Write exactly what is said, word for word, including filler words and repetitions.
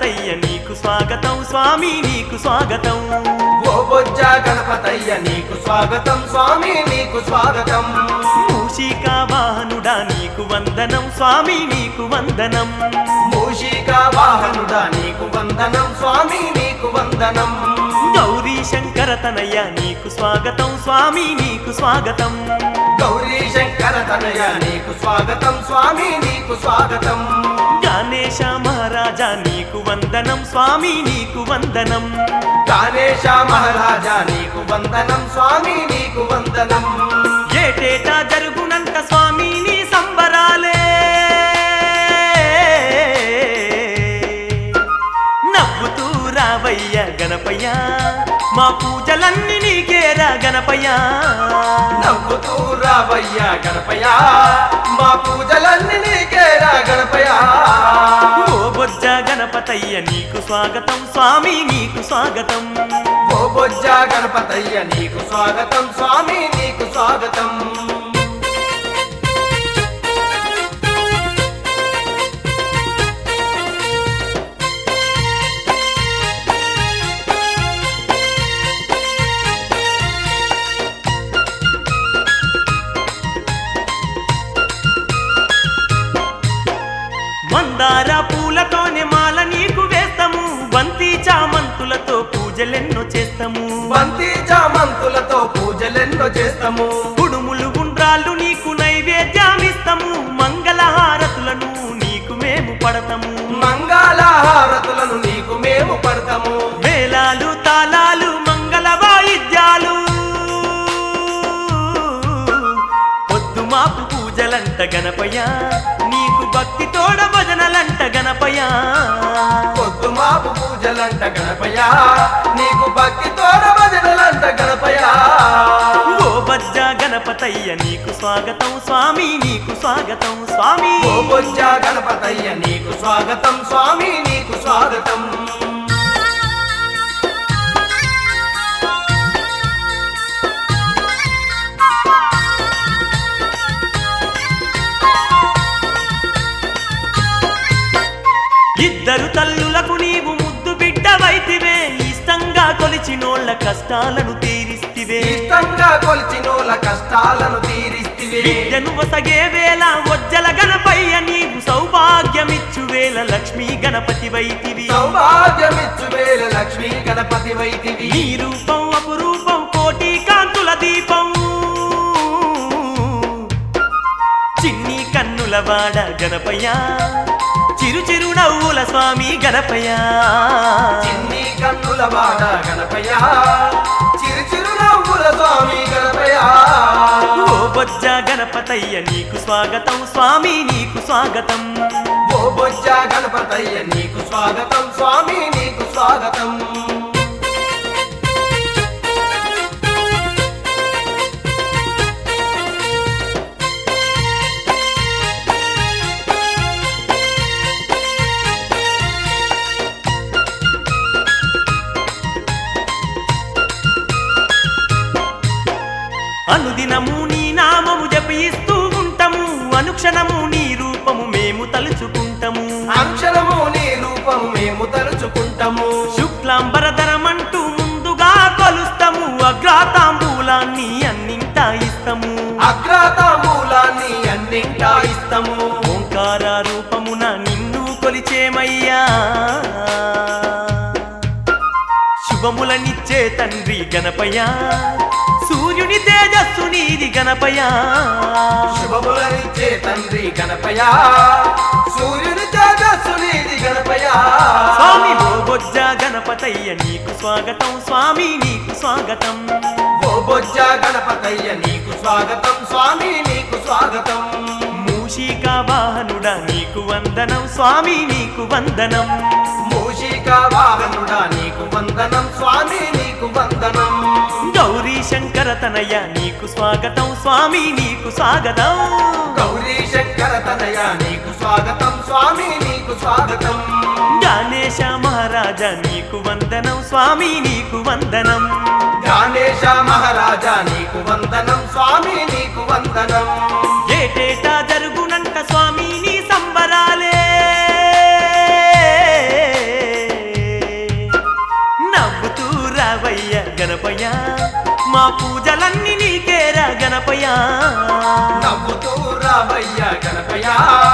గణపతయ్య నీకు స్వాగతం స్వామి నీకు స్వాగతం ఓ బొజ్జ గణపతయ్య నీకు స్వాగతం స్వామి నీకు స్వాగతం మూషికా వాహనుడా నీకు వందనం స్వామి నీకు వందనం మూషికా వాహనుడా నీకు వందనం స్వామి నీకు వందనం గౌరీ శంకర తనయ్య నీకు స్వాగతం స్వామి నీకు స్వాగతం గౌరీ శంకర తనయ నీకు స్వాగతం స్వామి నీకు స్వాగతం గణేశ మహారాజా నీకు వందనం స్వామి నీకు వందనం గణేశ మహారాజా నీకు వందనం స్వామి నీకు వందనం ఏటేటా జరుగునంత స్వామి నీ సంబరాలే నవ్వుతూ రావయ్య గణపయ్య మా పూజలన్నీ నీకేరా గణపయ్య నవ్వుతూ రావయ్య గణపయ్య మా పూజలన్నీ నీకేరా గణపయ్య ఓ బొజ్జ గణపతయ్య నీకు స్వాగతం స్వామి నీకు స్వాగతం ఓ బొజ్జ గణపతయ్య నీకు స్వాగతం స్వామి నీకు స్వాగతం మందార పూలతోనే మాల నీకు వేస్తాము బంతి చామంతులతో పూజలెన్నో చేస్తాము బంతి చామంతులతో పూజలెన్నో చేస్తాము కుడుములు గుండ్రాళ్ళు నీకు నైవేద్యామిస్తాము మంగళహారతులను నీకు మేము పడతాము మంగళహారతులను నీకు మేము పడతాము మేళాలు తాళాలు మంగళ వాయిద్యాలు పొద్దు మాపు పూజలంట గణపయ్య నీకు భక్తి తోడ భజనలంట గణపయ్య పొద్దు మాపు పూజలంట గణపయ్య నీకు భక్తి తోడ భజనలంట గణపయ్య ఓ బజ్జ గణపతయ్య నీకు స్వాగతం స్వామి నీకు స్వాగతం స్వామి ఓ బొజ్జ గణపతయ్య నీకు స్వాగతం స్వామి నీకు స్వాగతం ఇద్దరు తల్లులకు నీవు ముద్దు బిడ్డవైతివే ఇష్టంగా కొలిచినోళ్ళ కష్టాలను తీరిస్తివే ఇష్టంగా కొలిచినోళ్ళ కష్టాలను తీరిస్తివే విద్యను వసగే వేళ వజ్జల గణపయ్య నీవు సౌభాగ్యమిచ్చు వేళ లక్ష్మీ గణపతి వైతివి సౌభాగ్యమిచ్చు వేళ లక్ష్మీ గణపతి వైతివి నీ రూపం అపురూపం కోటి కాంతుల దీపం చిన్ని కన్నుల వాడ గణపయ్య చిరు చిరు నవ్వుల స్వామి గణపయ్య చిన్ని కన్నుల వాడ గణపయ్య చిరు చిరు నవ్వుల స్వామి గణపయ్య ఓ బొజ్జ గణపతయ్య నీకు స్వాగతం స్వామి నీకు స్వాగతం ఓ బొజ్జ గణపతయ్య నీకు స్వాగతం స్వామి నీకు స్వాగతం అనుదినము నీ నామము జపిస్తూ ఉంటాము అనుక్షణము నీ రూపము మేము తలుచుకుంటాము అక్షరము నీ రూపం మేము తలుచుకుంటాము శుక్లాంబరధరమంటూ ముందుగా కొలుస్తాము అగ్రాతాంబూలాన్ని అన్నింటా ఇస్తాము అగ్రతాంబూలాన్ని అన్నింటా ఇస్తాము ఓంకార రూపమున నిన్ను కొలిచేమయ్యా శుభములనిచ్చే తండ్రి గణపయ్య సూర్యుని తేజస్సు నీది గణపయ్య శుభములనిచ్చే తండ్రి గణపయ్య సూర్యుని తేజస్సు నీది గణపయ్య స్వామి ఓ బొజ్జ గణపతయ్య నీకు స్వాగతం స్వామి నీకు స్వాగతం ఓ బొజ్జ గణపతయ్య నీకు స్వాగతం స్వామి నీకు స్వాగతం మూషికా వాహనుడా నీకు వందనం స్వామి నీకు వందనం మూషికా వాహనుడా నీకు వందనం స్వామి నీకు వందనం గౌరీ శంకర తనయ నీకు స్వాగతం స్వామి నీకు స్వాగతం గౌరీ శంకర తనయ నీకు స్వాగతం స్వామి నీకు స్వాగతం గణేశ మహారాజా నీకు వందనం స్వామి నీకు వందనం గణేశ మహారాజా నీకు వందనం స్వామి నీకు వందనం ఏటేటా జరుగునంట స్వామి నీ సంబరాలే గణపయ్యా నవ్వుతూ రావయ్య గణపయ్య